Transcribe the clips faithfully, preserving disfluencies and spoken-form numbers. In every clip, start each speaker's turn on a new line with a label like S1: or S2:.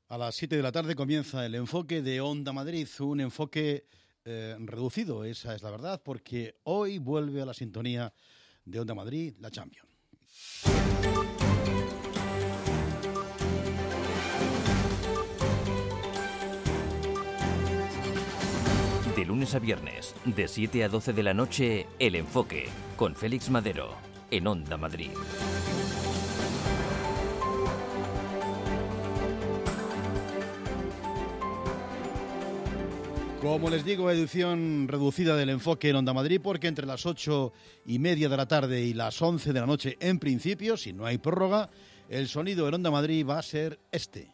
S1: A las siete de la tarde comienza el enfoque de Onda Madrid, un enfoque eh, reducido, esa es la verdad, porque hoy vuelve a la sintonía de Onda Madrid la Champions.
S2: De lunes a viernes, de siete a doce de la noche, El Enfoque, con Félix Madero, en Onda Madrid.
S1: Como les digo, edición reducida del enfoque en Onda Madrid, porque entre las ocho y media de la tarde y las once de la noche, en principio, si no hay prórroga, el sonido en Onda Madrid va a ser este.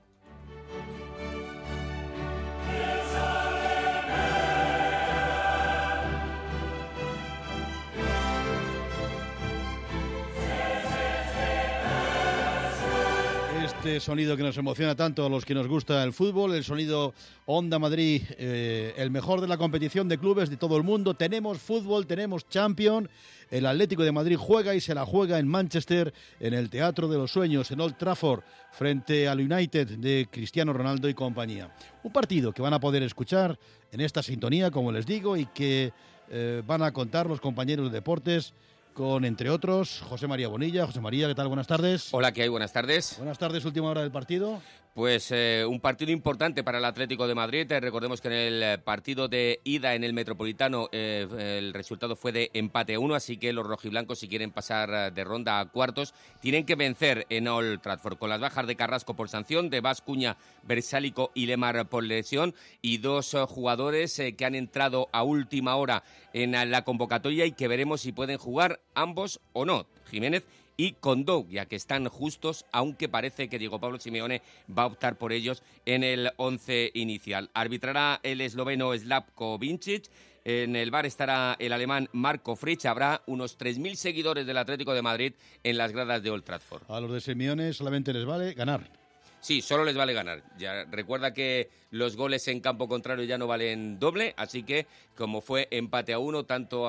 S1: Este sonido que nos emociona tanto a los que nos gusta el fútbol, el sonido Onda Madrid, eh, el mejor de la competición de clubes de todo el mundo. Tenemos fútbol, tenemos Champions. El Atlético de Madrid juega y se la juega en Manchester, en el Teatro de los Sueños, en Old Trafford, frente al United de Cristiano Ronaldo y compañía. Un partido que van a poder escuchar en esta sintonía, como les digo, y que eh, van a contar los compañeros de deportes, con, entre otros, José María Bonilla. José María, ¿qué tal? Buenas tardes.
S3: Hola, ¿qué hay? Buenas tardes.
S1: Buenas tardes, última hora del partido.
S3: Pues eh, un partido importante para el Atlético de Madrid. Eh, recordemos que en el partido de ida en el Metropolitano eh, el resultado fue de empate a uno, así que los rojiblancos, si quieren pasar de ronda a cuartos, tienen que vencer en Old Trafford, con las bajas de Carrasco por sanción, de Bascuña, Bersálico y Lemar por lesión, y dos eh, jugadores eh, que han entrado a última hora en la convocatoria y que veremos si pueden jugar ambos o no. Jiménez y Kondogbia, que están justos, aunque parece que Diego Pablo Simeone va a optar por ellos en el once inicial. Arbitrará el esloveno Slavko Vincic. En el bar estará el alemán Marco Fritsch. Habrá unos tres mil seguidores del Atlético de Madrid en las gradas de Old Trafford.
S1: A los de Simeone solamente les vale ganar.
S3: Sí, solo les vale ganar. Ya recuerda que los goles en campo contrario ya no valen doble, así que como fue empate a uno tanto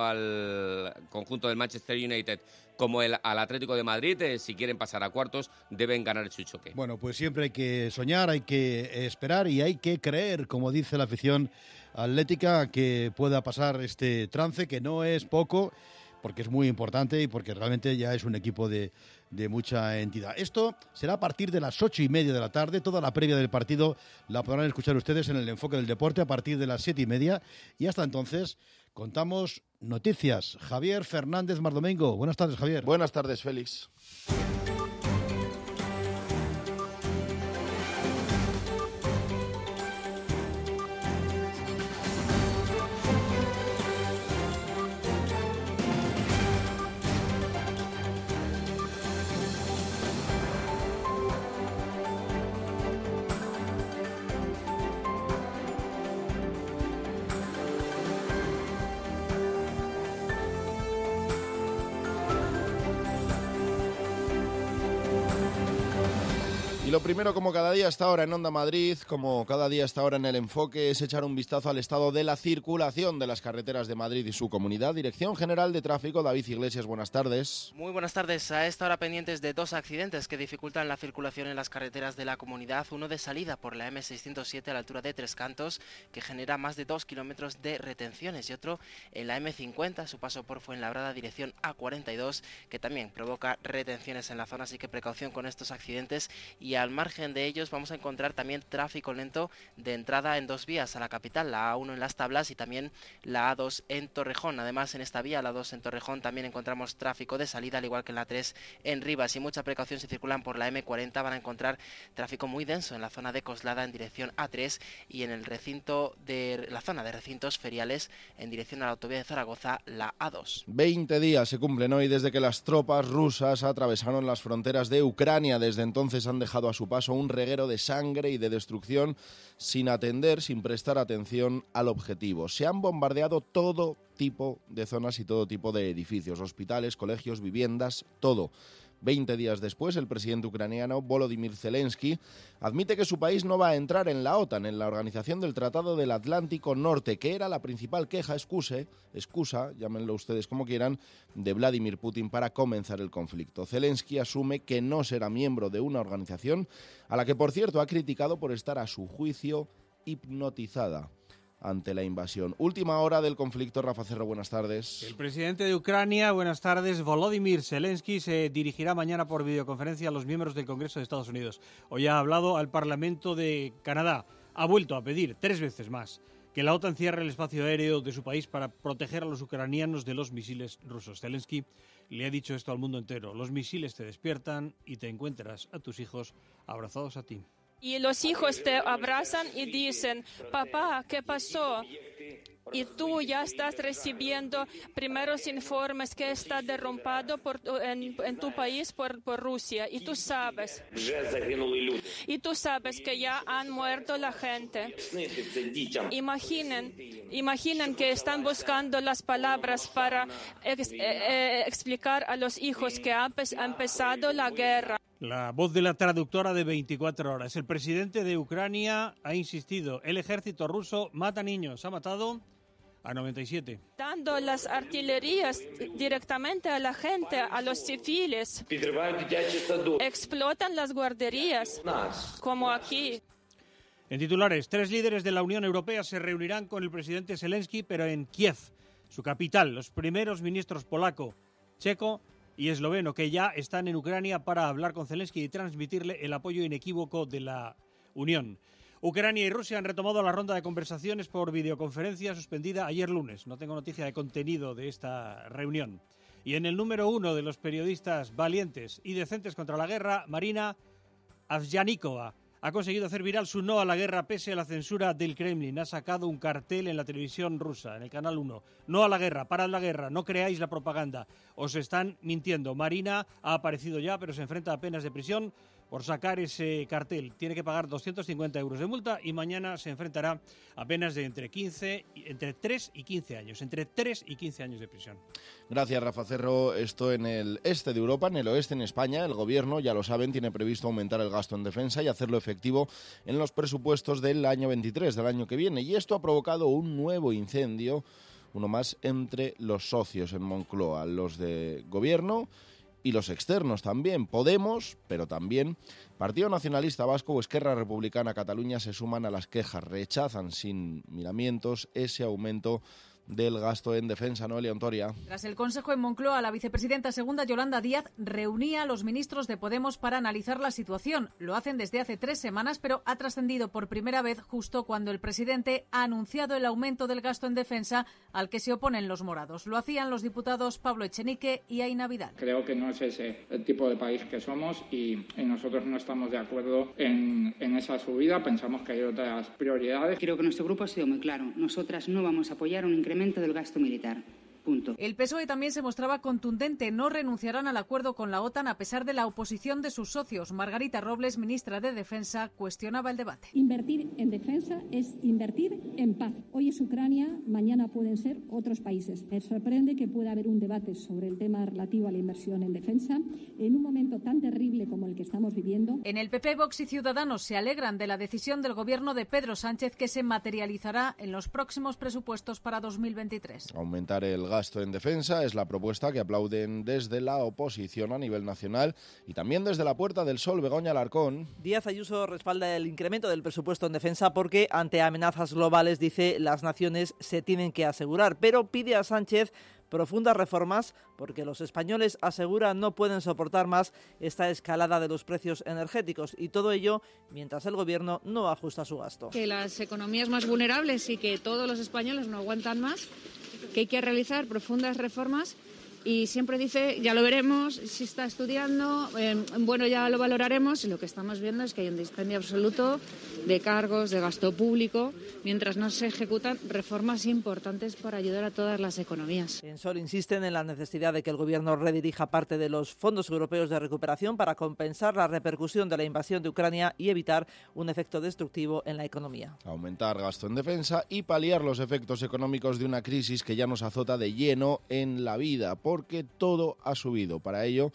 S3: al conjunto del Manchester United como el, al Atlético de Madrid, eh, si quieren pasar a cuartos deben ganar su choque.
S1: Bueno, pues siempre hay que soñar, hay que esperar y hay que creer, como dice la afición atlética, que pueda pasar este trance, que no es poco, porque es muy importante y porque realmente ya es un equipo de, de mucha entidad. Esto será a partir de las ocho y media de la tarde. Toda la previa del partido la podrán escuchar ustedes en el enfoque del deporte a partir de las siete y media. Y hasta entonces contamos noticias. Javier Fernández Mardomengo. Buenas tardes, Javier.
S4: Buenas tardes, Félix. Lo primero, como cada día está ahora en Onda Madrid, como cada día está ahora en El Enfoque, es echar un vistazo al estado de la circulación de las carreteras de Madrid y su comunidad. Dirección General de Tráfico, David Iglesias, buenas tardes.
S5: Muy buenas tardes. A esta hora pendientes de dos accidentes que dificultan la circulación en las carreteras de la comunidad. Uno de salida por la eme seiscientos siete a la altura de Tres Cantos, que genera más de dos kilómetros de retenciones, y otro en la eme cincuenta, su paso por Fuenlabrada, dirección a cuarenta y dos, que también provoca retenciones en la zona, así que precaución con estos accidentes. Y al margen de ellos vamos a encontrar también tráfico lento de entrada en dos vías a la capital, la a uno en Las Tablas y también la a dos en Torrejón. Además, en esta vía, la a dos en Torrejón, también encontramos tráfico de salida, al igual que en la tres en Rivas. Y mucha precaución si circulan por la eme cuarenta, van a encontrar tráfico muy denso en la zona de Coslada en dirección a tres y en el recinto de la zona de recintos feriales en dirección a la autovía de Zaragoza, la a dos.
S4: veinte días se cumplen hoy desde que las tropas rusas atravesaron las fronteras de Ucrania. Desde entonces han dejado a su paso un reguero de sangre y de destrucción sin atender, sin prestar atención al objetivo. Se han bombardeado todo tipo de zonas y todo tipo de edificios, hospitales, colegios, viviendas, todo. Veinte días después, el presidente ucraniano Volodymyr Zelensky admite que su país no va a entrar en la OTAN, en la Organización del Tratado del Atlántico Norte, que era la principal queja, excuse, excusa, llámenlo ustedes como quieran, de Vladimir Putin para comenzar el conflicto. Zelensky asume que no será miembro de una organización a la que, por cierto, ha criticado por estar, a su juicio, hipnotizada ante la invasión. Última hora del conflicto. Rafa Cerro, buenas tardes.
S6: El presidente de Ucrania, buenas tardes, Volodymyr Zelensky, se dirigirá mañana por videoconferencia a los miembros del Congreso de Estados Unidos. Hoy ha hablado al Parlamento de Canadá. Ha vuelto a pedir tres veces más que la OTAN cierre el espacio aéreo de su país para proteger a los ucranianos de los misiles rusos. Zelensky le ha dicho esto al mundo entero: los misiles te despiertan y te encuentras a tus hijos abrazados a ti.
S7: Y los hijos te abrazan y dicen: papá, ¿qué pasó? Y tú ya estás recibiendo primeros informes que está derrumbado por, en, en tu país por, por Rusia. Y tú sabes. Y tú sabes que ya han muerto la gente. Imaginen, imaginen que están buscando las palabras para ex, eh, eh, explicar a los hijos que ha, ha empezado la guerra.
S6: La voz de la traductora de veinticuatro horas. El presidente de Ucrania ha insistido: el ejército ruso mata niños. Ha matado a noventa y siete.
S7: Dando las artillerías directamente a la gente, a los civiles. Explotan las guarderías, como aquí.
S6: En titulares, tres líderes de la Unión Europea se reunirán con el presidente Zelensky, pero en Kiev, su capital. Los primeros ministros polaco, checo y esloveno, que ya están en Ucrania para hablar con Zelensky y transmitirle el apoyo inequívoco de la Unión. Ucrania y Rusia han retomado la ronda de conversaciones por videoconferencia suspendida ayer lunes. No tengo noticia de contenido de esta reunión. Y en el número uno de los periodistas valientes y decentes contra la guerra, Marina Avsyanikova ha conseguido hacer viral su no a la guerra pese a la censura del Kremlin. Ha sacado un cartel en la televisión rusa, en el canal uno. No a la guerra, parad la guerra, no creáis la propaganda. Os están mintiendo. Marina ha aparecido ya, pero se enfrenta a penas de prisión por sacar ese cartel. Tiene que pagar doscientos cincuenta euros de multa y mañana se enfrentará a penas de entre quince, entre tres y quince años. Entre tres y quince años de prisión.
S4: Gracias, Rafa Cerro. Esto en el este de Europa, en el oeste, en España. El gobierno, ya lo saben, tiene previsto aumentar el gasto en defensa y hacerlo efectivo en los presupuestos del año veintitrés, del año que viene. Y esto ha provocado un nuevo incendio, uno más entre los socios en Moncloa, los de gobierno y los externos también. Podemos, pero también Partido Nacionalista Vasco o Esquerra Republicana Cataluña se suman a las quejas, rechazan sin miramientos ese aumento del gasto en defensa. Noelia Ontoria.
S8: Tras el Consejo en Moncloa, la vicepresidenta segunda Yolanda Díaz reunía a los ministros de Podemos para analizar la situación. Lo hacen desde hace tres semanas, pero ha trascendido por primera vez justo cuando el presidente ha anunciado el aumento del gasto en defensa al que se oponen los morados. Lo hacían los diputados Pablo Echenique y Aina Vidal.
S9: Creo que no es ese el tipo de país que somos y, y nosotros no estamos de acuerdo en, en esa subida. Pensamos que hay otras prioridades.
S10: Creo que nuestro grupo ha sido muy claro. Nosotras no vamos a apoyar un incremento del gasto militar. Punto.
S8: El P S O E también se mostraba contundente. No renunciarán al acuerdo con la OTAN a pesar de la oposición de sus socios. Margarita Robles, ministra de Defensa, cuestionaba el debate.
S11: Invertir en defensa es invertir en paz. Hoy es Ucrania, mañana pueden ser otros países. Me sorprende que pueda haber un debate sobre el tema relativo a la inversión en defensa en un momento tan terrible como el que estamos viviendo.
S8: En el P P, Vox y Ciudadanos se alegran de la decisión del gobierno de Pedro Sánchez que se materializará en los próximos presupuestos para dos mil veintitrés.
S4: Aumentar el gasto en defensa es la propuesta que aplauden desde la oposición a nivel nacional y también desde la Puerta del Sol. Begoña Alarcón.
S12: Díaz Ayuso respalda el incremento del presupuesto en defensa porque ante amenazas globales, dice, las naciones se tienen que asegurar, pero pide a Sánchez profundas reformas porque los españoles, asegura, no pueden soportar más esta escalada de los precios energéticos y todo ello mientras el gobierno no ajusta su gasto.
S13: Que las economías más vulnerables y que todos los españoles no aguantan más, que hay que realizar profundas reformas y siempre dice, ya lo veremos, si está estudiando, eh, bueno, ya lo valoraremos y lo que estamos viendo es que hay un dispendio absoluto de cargos, de gasto público, mientras no se ejecutan reformas importantes para ayudar a todas las economías.
S12: En Sol insisten en la necesidad de que el Gobierno redirija parte de los fondos europeos de recuperación para compensar la repercusión de la invasión de Ucrania y evitar un efecto destructivo en la economía.
S4: Aumentar gasto en defensa y paliar los efectos económicos de una crisis que ya nos azota de lleno en la vida, porque todo ha subido. Para ello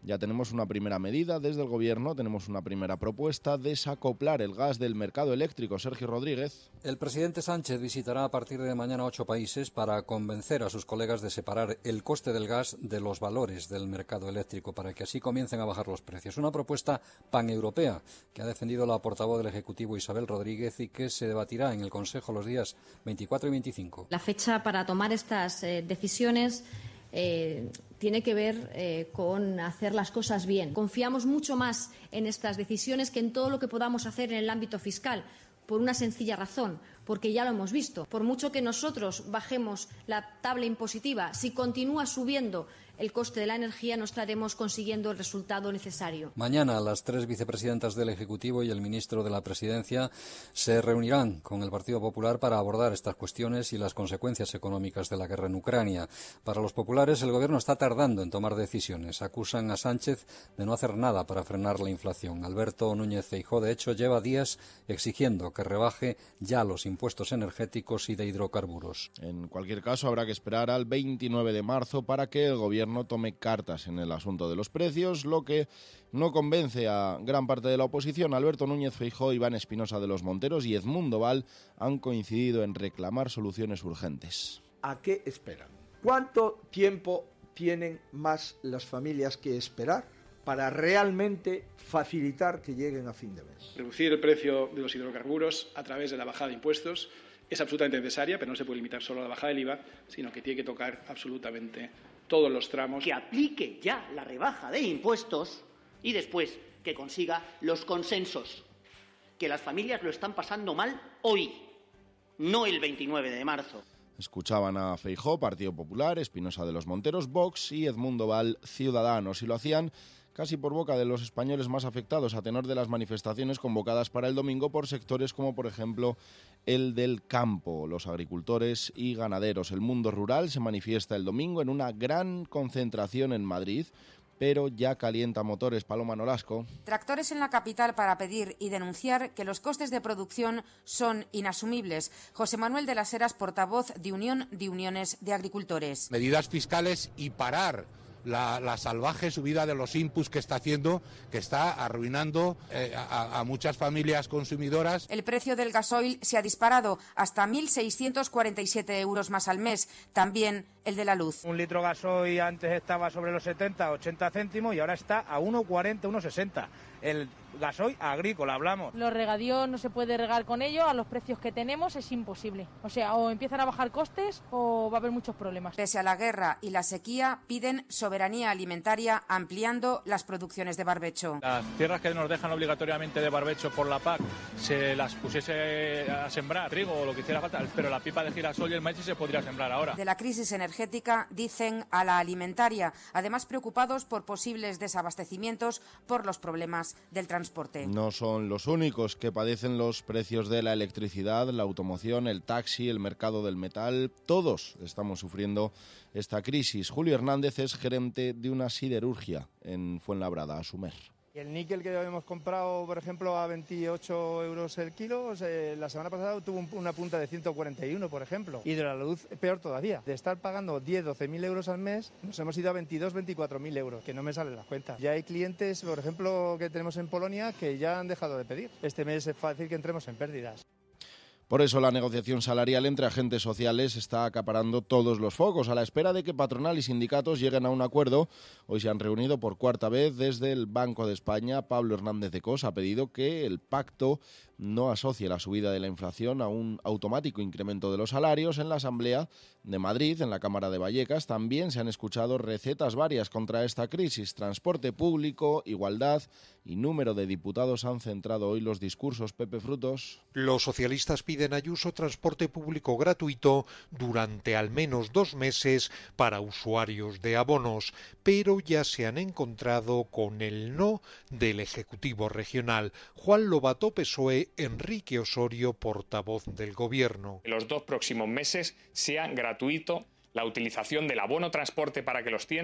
S4: Ya tenemos una primera medida desde el Gobierno, tenemos una primera propuesta: desacoplar el gas del mercado eléctrico. Sergio Rodríguez.
S14: El presidente Sánchez visitará a partir de mañana ocho países para convencer a sus colegas de separar el coste del gas de los valores del mercado eléctrico, para que así comiencen a bajar los precios. Una propuesta paneuropea que ha defendido la portavoz del Ejecutivo, Isabel Rodríguez, y que se debatirá en el Consejo los días veinticuatro y veinticinco.
S15: La fecha para tomar estas eh, decisiones eh, tiene que ver eh, con hacer las cosas bien. Confiamos mucho más en estas decisiones que en todo lo que podamos hacer en el ámbito fiscal, por una sencilla razón, porque ya lo hemos visto. Por mucho que nosotros bajemos la tabla impositiva, si continúa subiendo el coste de la energía, no estaremos consiguiendo el resultado necesario.
S14: Mañana las tres vicepresidentas del Ejecutivo y el ministro de la Presidencia se reunirán con el Partido Popular para abordar estas cuestiones y las consecuencias económicas de la guerra en Ucrania. Para los populares, el Gobierno está tardando en tomar decisiones. Acusan a Sánchez de no hacer nada para frenar la inflación. Alberto Núñez Feijóo, de hecho, lleva días exigiendo que rebaje ya los impuestos energéticos y de hidrocarburos.
S4: En cualquier caso, habrá que esperar al veintinueve de marzo para que el Gobierno no tome cartas en el asunto de los precios, lo que no convence a gran parte de la oposición. Alberto Núñez Feijóo, Iván Espinosa de los Monteros y Edmundo Val han coincidido en reclamar soluciones urgentes.
S16: ¿A qué esperan? ¿Cuánto tiempo tienen más las familias que esperar para realmente facilitar que lleguen a fin de mes?
S17: Reducir el precio de los hidrocarburos a través de la bajada de impuestos es absolutamente necesaria, pero no se puede limitar solo a la bajada del I V A, sino que tiene que tocar absolutamente todos los tramos.
S18: Que aplique ya la rebaja de impuestos y después que consiga los consensos. Que las familias lo están pasando mal hoy, no el veintinueve de marzo.
S4: Escuchaban a Feijóo, Partido Popular, Espinosa de los Monteros, Vox, y Edmundo Val, Ciudadanos, y lo hacían casi por boca de los españoles más afectados, a tenor de las manifestaciones convocadas para el domingo por sectores como, por ejemplo, el del campo, los agricultores y ganaderos. El mundo rural se manifiesta el domingo en una gran concentración en Madrid, pero ya calienta motores. Paloma Nolasco.
S19: Tractores en la capital para pedir y denunciar que los costes de producción son inasumibles. José Manuel de las Heras, portavoz de Unión de Uniones de Agricultores.
S20: Medidas fiscales y parar La, la salvaje subida de los inputs que está haciendo, que está arruinando eh, a, a muchas familias consumidoras.
S19: El precio del gasoil se ha disparado hasta mil seiscientos cuarenta y siete euros más al mes. También el de la luz.
S21: Un litro gasoil antes estaba sobre los setenta, ochenta céntimos y ahora está a uno cuarenta, uno sesenta. El gasoil agrícola, hablamos.
S22: Los regadíos no se puede regar con ellos, a los precios que tenemos es imposible. O sea, o empiezan a bajar costes o va a haber muchos problemas.
S19: Pese a la guerra y la sequía, piden soberanía alimentaria ampliando las producciones de barbecho.
S21: Las tierras que nos dejan obligatoriamente de barbecho por la P A C se las pusiese a sembrar, trigo o lo que hiciera falta, pero la pipa de girasol y el maíz se podría sembrar ahora.
S19: De la crisis energética, dicen, a la alimentaria, además preocupados por posibles desabastecimientos por los problemas del transporte.
S4: No son los únicos que padecen los precios de la electricidad, la automoción, el taxi, el mercado del metal. Todos estamos sufriendo esta crisis. Julio Hernández es gerente de una siderurgia en Fuenlabrada, Asumer.
S23: Y el níquel que hemos comprado, por ejemplo, a veintiocho euros el kilo, eh, la semana pasada tuvo un, una punta de ciento cuarenta y uno, por ejemplo. Y de la luz, peor todavía. De estar pagando diez, doce mil euros al mes, nos hemos ido a veintidós, veinticuatro mil euros, que no me salen las cuentas. Ya hay clientes, por ejemplo, que tenemos en Polonia, que ya han dejado de pedir. Este mes es fácil que entremos en pérdidas.
S4: Por eso la negociación salarial entre agentes sociales está acaparando todos los focos. A la espera de que patronal y sindicatos lleguen a un acuerdo, hoy se han reunido por cuarta vez desde el Banco de España. Pablo Hernández de Cos ha pedido que el pacto no asocie la subida de la inflación a un automático incremento de los salarios. En la Asamblea de Madrid, en la Cámara de Vallecas, también se han escuchado recetas varias contra esta crisis. Transporte público, igualdad y número de diputados han centrado hoy los discursos. Pepe Frutos.
S24: Los socialistas piden a Ayuso transporte público gratuito durante al menos dos meses para usuarios de abonos, pero ya se han encontrado con el no del Ejecutivo regional. Juan Lobato, P S O E, Enrique Osorio, portavoz del Gobierno.
S25: En los dos próximos meses sea gratuito la utilización del abono transporte para que los tienen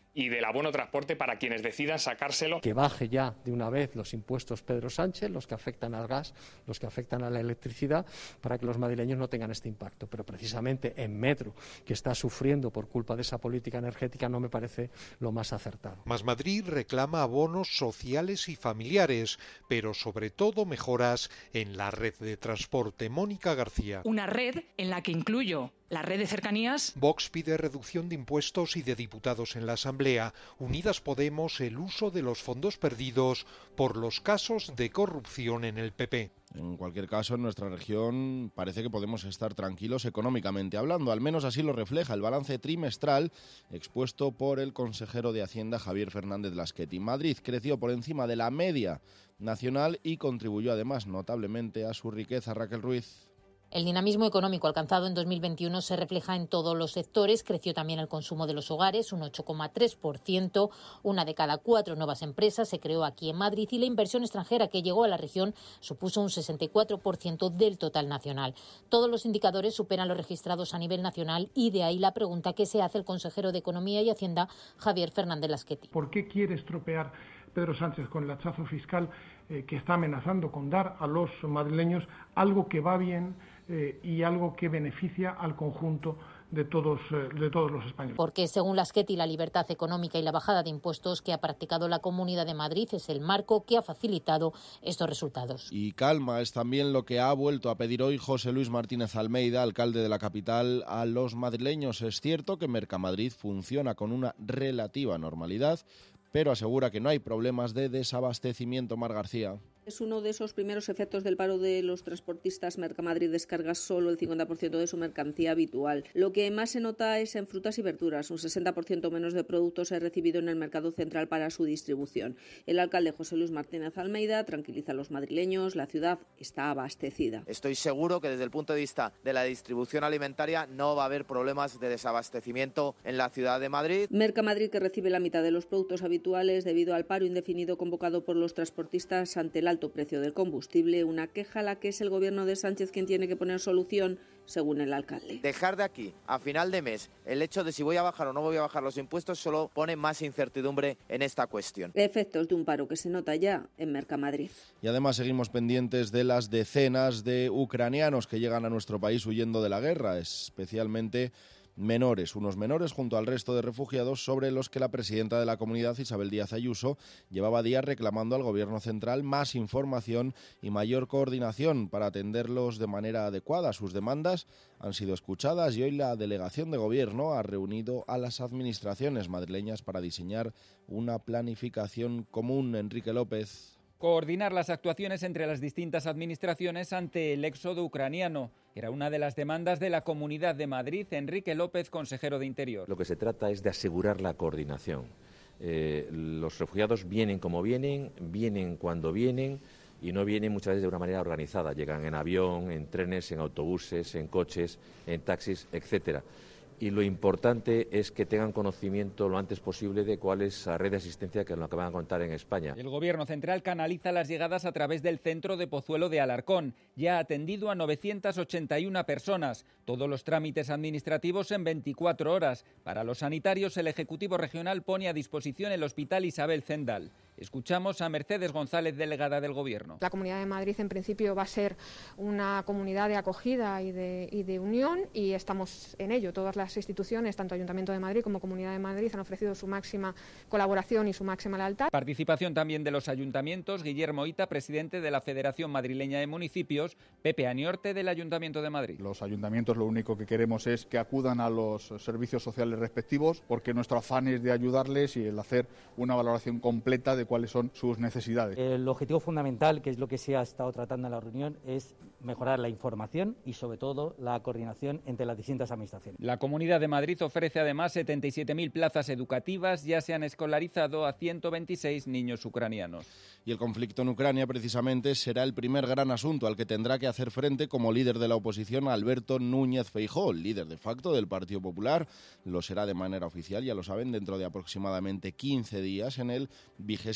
S1: y del abono transporte para quienes decidan sacárselo.
S2: Que baje ya de una vez los impuestos Pedro Sánchez, los que afectan al gas, los que afectan a la electricidad, para que los madrileños no tengan este impacto. Pero precisamente en Metro, que está sufriendo por culpa de esa política energética, no me parece lo más acertado.
S24: Más Madrid reclama abonos sociales y familiares, pero sobre todo mejoras en la red de transporte. Mónica García.
S3: Una red en la que incluyo la red de cercanías.
S24: Vox pide reducción de impuestos y de diputados en la Asamblea. Unidas Podemos, el uso de los fondos perdidos por los casos de corrupción en el P P.
S4: En cualquier caso, en nuestra región parece que podemos estar tranquilos económicamente hablando. Al menos así lo refleja el balance trimestral expuesto por el consejero de Hacienda, Javier Fernández Lasqueti. Madrid creció por encima de la media nacional y contribuyó además notablemente a su riqueza. Raquel Ruiz.
S5: El dinamismo económico alcanzado en dos mil veintiuno se refleja en todos los sectores. Creció también el consumo de los hogares, un ocho coma tres por ciento. Una de cada cuatro nuevas empresas se creó aquí en Madrid y la inversión extranjera que llegó a la región supuso un sesenta y cuatro por ciento del total nacional. Todos los indicadores superan los registrados a nivel nacional y de ahí la pregunta que se hace el consejero de Economía y Hacienda, Javier Fernández Lasqueti.
S25: ¿Por qué quiere estropear Pedro Sánchez con el hachazo fiscal eh, que está amenazando con dar a los madrileños algo que va bien eh, y algo que beneficia al conjunto de todos, eh, de todos los españoles?
S5: Porque según Lasqueti, la libertad económica y la bajada de impuestos que ha practicado la Comunidad de Madrid es el marco que ha facilitado estos resultados.
S4: Y calma es también lo que ha vuelto a pedir hoy José Luis Martínez Almeida, alcalde de la capital, a los madrileños. Es cierto que Mercamadrid funciona con una relativa normalidad, pero asegura que no hay problemas de desabastecimiento. Mar García.
S26: Es uno de esos primeros efectos del paro de los transportistas. Mercamadrid descarga solo el cincuenta por ciento de su mercancía habitual. Lo que más se nota es en frutas y verduras. Un sesenta por ciento menos de productos he recibido en el mercado central para su distribución. El alcalde José Luis Martínez Almeida tranquiliza a los madrileños. La ciudad está abastecida.
S27: Estoy seguro que desde el punto de vista de la distribución alimentaria no va a haber problemas de desabastecimiento en la ciudad de Madrid.
S26: Mercamadrid, que recibe la mitad de los productos habituales debido al paro indefinido convocado por los transportistas ante el alto precio del combustible, una queja a la que es el gobierno de Sánchez quien tiene que poner solución, según el alcalde.
S27: Dejar de aquí a final de mes el hecho de si voy a bajar o no voy a bajar los impuestos solo pone más incertidumbre en esta cuestión.
S26: Efectos de un paro que se nota ya en Mercamadrid.
S4: Y además seguimos pendientes de las decenas de ucranianos que llegan a nuestro país huyendo de la guerra, especialmente menores, unos menores junto al resto de refugiados sobre los que la presidenta de la comunidad, Isabel Díaz Ayuso, llevaba días reclamando al gobierno central más información y mayor coordinación para atenderlos de manera adecuada. Sus demandas han sido escuchadas y hoy la delegación de gobierno ha reunido a las administraciones madrileñas para diseñar una planificación común. Enrique López.
S28: Coordinar las actuaciones entre las distintas administraciones ante el éxodo ucraniano era una de las demandas de la Comunidad de Madrid. Enrique López, consejero de Interior.
S29: Lo que se trata es de asegurar la coordinación. Eh, los refugiados vienen como vienen, vienen cuando vienen y no vienen muchas veces de una manera organizada. Llegan en avión, en trenes, en autobuses, en coches, en taxis, etcétera. Y lo importante es que tengan conocimiento lo antes posible de cuál es la red de asistencia que, lo que van a contar en España.
S28: El Gobierno central canaliza las llegadas a través del centro de Pozuelo de Alarcón. Ya ha atendido a novecientas ochenta y una personas. Todos los trámites administrativos en veinticuatro horas. Para los sanitarios, el Ejecutivo Regional pone a disposición el Hospital Isabel Zendal. Escuchamos a Mercedes González, delegada del Gobierno.
S30: La Comunidad de Madrid, en principio, va a ser una comunidad de acogida y de, y de unión, y estamos en ello. Todas las instituciones, tanto Ayuntamiento de Madrid como Comunidad de Madrid, han ofrecido su máxima colaboración y su máxima lealtad.
S28: Participación también de los ayuntamientos. Guillermo Ita, presidente de la Federación Madrileña de Municipios. Pepe Aniorte, del Ayuntamiento de Madrid.
S31: Los ayuntamientos lo único que queremos es que acudan a los servicios sociales respectivos, porque nuestro afán es de ayudarles y el hacer una valoración completa de cuáles son sus necesidades.
S32: El objetivo fundamental, que es lo que se ha estado tratando en la reunión, es mejorar la información y, sobre todo, la coordinación entre las distintas administraciones.
S28: La Comunidad de Madrid ofrece además setenta y siete mil plazas educativas. Ya se han escolarizado a ciento veintiséis niños ucranianos.
S4: Y el conflicto en Ucrania, precisamente, será el primer gran asunto al que tendrá que hacer frente como líder de la oposición Alberto Núñez Feijóo, líder de facto del Partido Popular. Lo será de manera oficial, ya lo saben, dentro de aproximadamente quince días en el vigésimo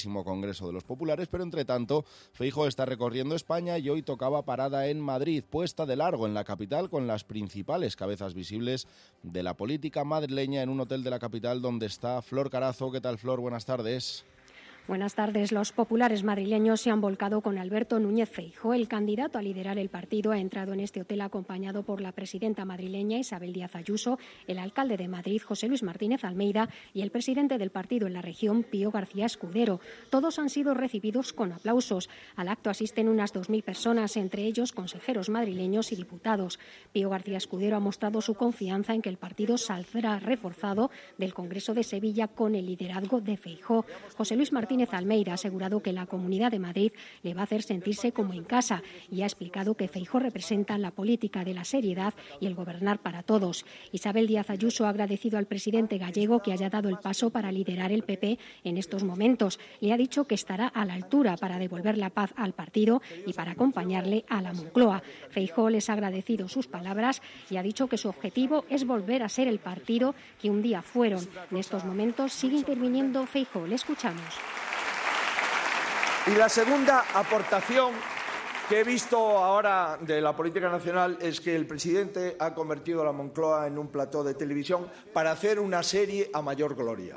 S4: vigésimo Congreso de los Populares, pero entre tanto Feijóo está recorriendo España y hoy tocaba parada en Madrid, puesta de largo en la capital con las principales cabezas visibles de la política madrileña en un hotel de la capital donde está Flor Carazo. ¿Qué tal, Flor? Buenas tardes.
S6: Buenas tardes. Los populares madrileños se han volcado con Alberto Núñez Feijóo. El candidato a liderar el partido ha entrado en este hotel acompañado por la presidenta madrileña Isabel Díaz Ayuso, el alcalde de Madrid José Luis Martínez Almeida y el presidente del partido en la región Pío García Escudero. Todos han sido recibidos con aplausos. Al acto asisten unas dos mil personas, entre ellos consejeros madrileños y diputados. Pío García Escudero ha mostrado su confianza en que el partido saldrá reforzado del Congreso de Sevilla con el liderazgo de Feijóo. José Luis Martínez Martínez Almeida ha asegurado que la Comunidad de Madrid le va a hacer sentirse como en casa y ha explicado que Feijóo representa la política de la seriedad y el gobernar para todos. Isabel Díaz Ayuso ha agradecido al presidente gallego que haya dado el paso para liderar el P P en estos momentos. Le ha dicho que estará a la altura para devolver la paz al partido y para acompañarle a la Moncloa. Feijóo les ha agradecido sus palabras y ha dicho que su objetivo es volver a ser el partido que un día fueron. En estos momentos sigue interviniendo Feijóo. Le escuchamos.
S7: Y la segunda aportación que he visto ahora de la política nacional es que el presidente ha convertido a la Moncloa en un plató de televisión para hacer una serie a mayor gloria.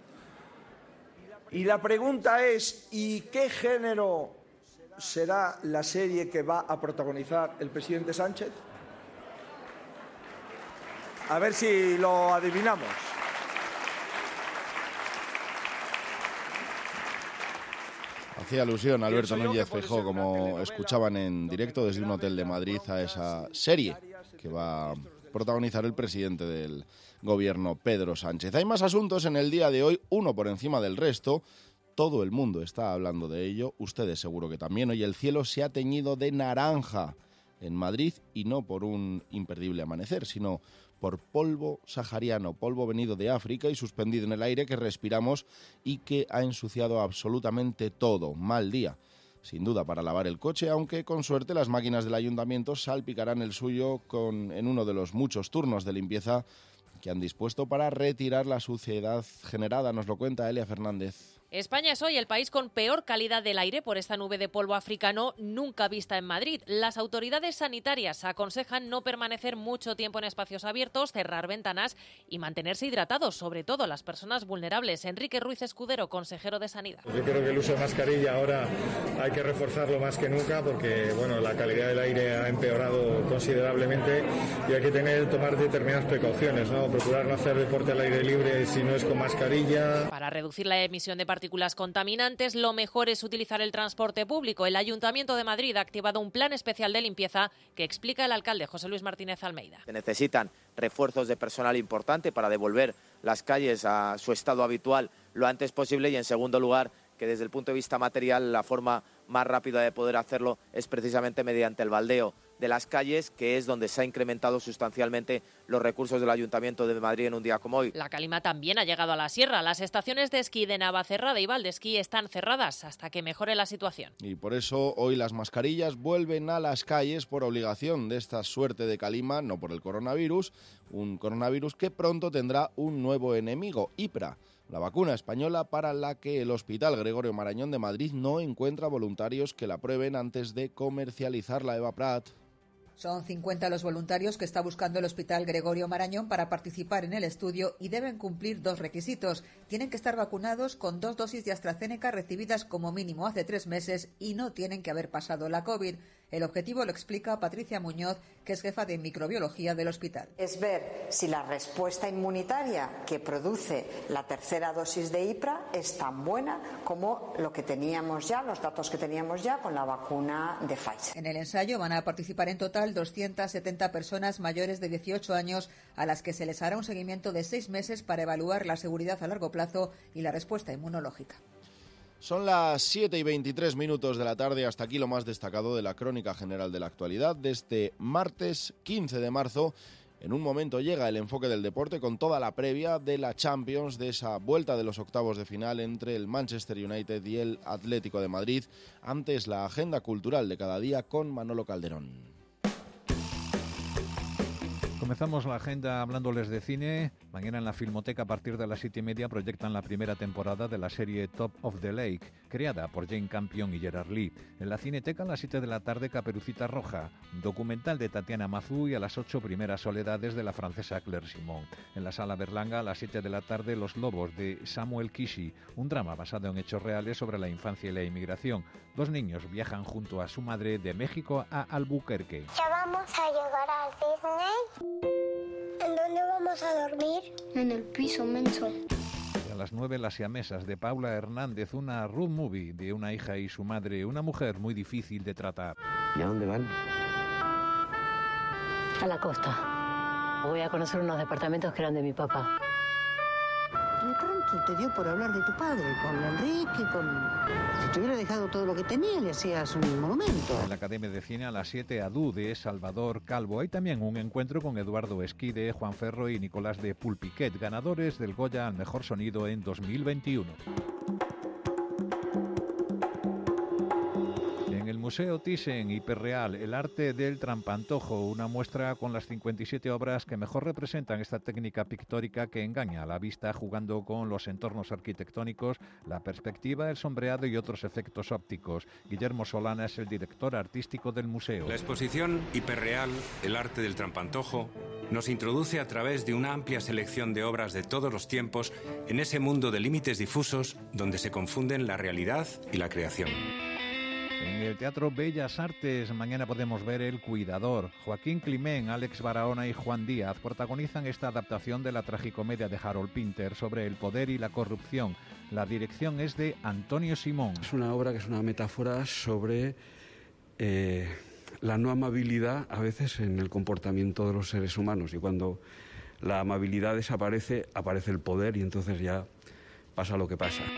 S7: Y la pregunta es, ¿y qué género será la serie que va a protagonizar el presidente Sánchez? A ver si lo adivinamos.
S4: Hacía alusión Alberto Núñez Feijóo, como escuchaban en directo desde un hotel de Madrid, a esa serie que va a protagonizar el presidente del gobierno, Pedro Sánchez. Hay más asuntos en el día de hoy, uno por encima del resto. Todo el mundo está hablando de ello, ustedes seguro que también. Hoy el cielo se ha teñido de naranja en Madrid y no por un imperdible amanecer, sino por polvo sahariano, polvo venido de África y suspendido en el aire que respiramos y que ha ensuciado absolutamente todo. Mal día, sin duda, para lavar el coche, aunque con suerte las máquinas del ayuntamiento salpicarán el suyo con, en uno de los muchos turnos de limpieza que han dispuesto para retirar la suciedad generada. Nos lo cuenta Elia Fernández.
S8: España es hoy el país con peor calidad del aire por esta nube de polvo africano nunca vista en Madrid. Las autoridades sanitarias aconsejan no permanecer mucho tiempo en espacios abiertos, cerrar ventanas y mantenerse hidratados, sobre todo las personas vulnerables. Enrique Ruiz Escudero, consejero de Sanidad.
S9: Yo creo que el uso de mascarilla ahora hay que reforzarlo más que nunca porque bueno, la calidad del aire ha empeorado considerablemente y hay que tener, tomar determinadas precauciones, ¿no? Procurar no hacer deporte al aire libre si no es con mascarilla.
S8: Para reducir la emisión de partículas contaminantes, lo mejor es utilizar el transporte público. El Ayuntamiento de Madrid ha activado un plan especial de limpieza que explica el alcalde José Luis Martínez Almeida.
S27: Se necesitan refuerzos de personal importante para devolver las calles a su estado habitual lo antes posible y, en segundo lugar, que desde el punto de vista material la forma más rápida de poder hacerlo es precisamente mediante el baldeo de las calles, que es donde se ha incrementado sustancialmente los recursos del Ayuntamiento de Madrid en un día como hoy.
S8: La calima también ha llegado a la sierra. Las estaciones de esquí de Navacerrada y Valdesquí están cerradas hasta que mejore la situación.
S4: Y por eso hoy las mascarillas vuelven a las calles por obligación de esta suerte de calima, no por el coronavirus, un coronavirus que pronto tendrá un nuevo enemigo, IPRA, la vacuna española para la que el Hospital Gregorio Marañón de Madrid no encuentra voluntarios que la prueben antes de comercializarla. Eva Prat.
S10: Son cincuenta los voluntarios que está buscando el Hospital Gregorio Marañón para participar en el estudio y deben cumplir dos requisitos. Tienen que estar vacunados con dos dosis de AstraZeneca recibidas como mínimo hace tres meses y no tienen que haber pasado la COVID. El objetivo lo explica Patricia Muñoz, que es jefa de microbiología del hospital.
S11: Es ver si la respuesta inmunitaria que produce la tercera dosis de IPRA es tan buena como lo que teníamos ya, los datos que teníamos ya con la vacuna de Pfizer.
S10: En el ensayo van a participar en total doscientas setenta personas mayores de dieciocho años a las que se les hará un seguimiento de seis meses para evaluar la seguridad a largo plazo y la respuesta inmunológica.
S4: Son las siete y veintitrés minutos de la tarde, hasta aquí lo más destacado de la crónica general de la actualidad de este martes quince de marzo. En un momento llega el enfoque del deporte con toda la previa de la Champions, de esa vuelta de los octavos de final entre el Manchester United y el Atlético de Madrid. Antes, la agenda cultural de cada día con Manolo Calderón.
S12: Comenzamos la agenda hablándoles de cine. Mañana en la Filmoteca a partir de las siete y media proyectan la primera temporada de la serie Top of the Lake, creada por Jane Campion y Gerard Lee. En la Cineteca a las siete de la tarde Caperucita Roja, documental de Tatiana Mazú, y a las ocho Primeras soledades de la francesa Claire Simon. En la Sala Berlanga a las siete de la tarde Los lobos de Samuel Kishi, un drama basado en hechos reales sobre la infancia y la inmigración. Dos niños viajan junto a su madre de México a Albuquerque.
S13: Ya vamos a llegar al Disney. ¿En dónde vamos a dormir? En el piso, menso.
S12: Y a las nueve Las siamesas de Paula Hernández, una road movie de una hija y su madre, una mujer muy difícil de tratar.
S14: ¿Y a dónde van?
S15: A la costa. Voy a conocer unos departamentos que eran de mi papá.
S13: ¿Qué tanto te dio por hablar de tu padre? Con Enrique, con... Si te hubiera dejado todo lo que tenía, le hacías un monumento.
S12: En la Academia de Cine a las siete Adu de Salvador Calvo. Hay también un encuentro con Eduardo Esquide, Juan Ferro y Nicolás de Pulpiquet, ganadores del Goya al Mejor Sonido en dos mil veintiuno. En el Museo Thyssen, Hiperreal, el arte del trampantojo, una muestra con las cincuenta y siete obras que mejor representan esta técnica pictórica que engaña a la vista jugando con los entornos arquitectónicos, la perspectiva, el sombreado y otros efectos ópticos. Guillermo Solana es el director artístico del museo.
S16: La exposición Hiperreal, el arte del trampantojo, nos introduce a través de una amplia selección de obras de todos los tiempos en ese mundo de límites difusos donde se confunden la realidad y la creación.
S12: En el Teatro Bellas Artes mañana podemos ver El Cuidador. Joaquín Climén, Alex Barahona y Juan Díaz protagonizan esta adaptación de la tragicomedia de Harold Pinter sobre el poder y la corrupción. La dirección es de Antonio Simón.
S17: Es una obra que es una metáfora sobre eh, la no amabilidad a veces en el comportamiento de los seres humanos, y cuando la amabilidad desaparece, aparece el poder y entonces ya pasa lo que pasa.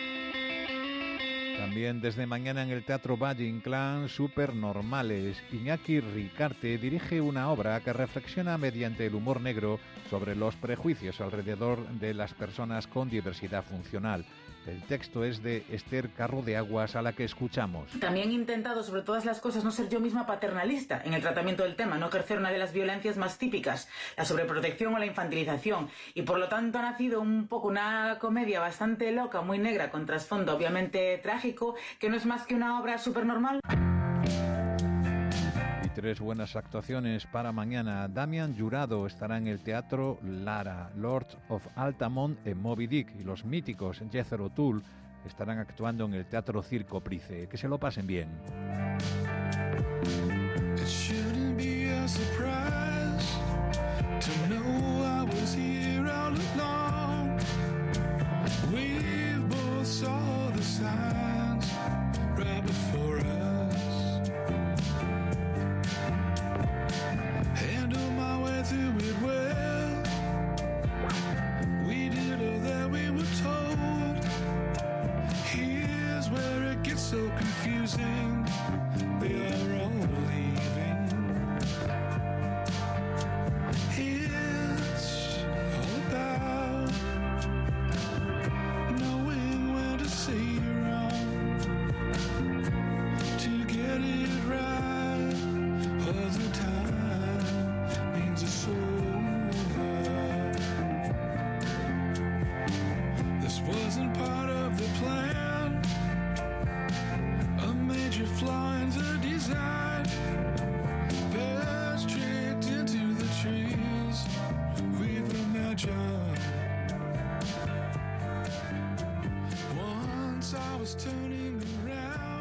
S12: También desde mañana en el Teatro Valle Inclán, Supernormales. Iñaki Ricarte dirige una obra que reflexiona mediante el humor negro sobre los prejuicios alrededor de las personas con diversidad funcional. El texto es de Esther Carro de Aguas, a la que escuchamos.
S18: También he intentado, sobre todas las cosas, no ser yo misma paternalista en el tratamiento del tema, no ejercer una de las violencias más típicas, la sobreprotección o la infantilización. Y por lo tanto ha nacido un poco una comedia bastante loca, muy negra, con trasfondo obviamente trágico, que no es más que una obra supernormal.
S12: Tres buenas actuaciones para mañana. Damián Jurado estará en el Teatro Lara, Lord of Altamont en Moby Dick, y los míticos Jethro Tull estarán actuando en el Teatro Circo Price. Que se lo pasen bien.
S19: So confusing, they are all leaving. It's all about knowing when to say you're wrong, to get it right all the time means it's over. This wasn't part of the plan. Fly in the design, burst straight into the trees we've imagined. Once I was turning around.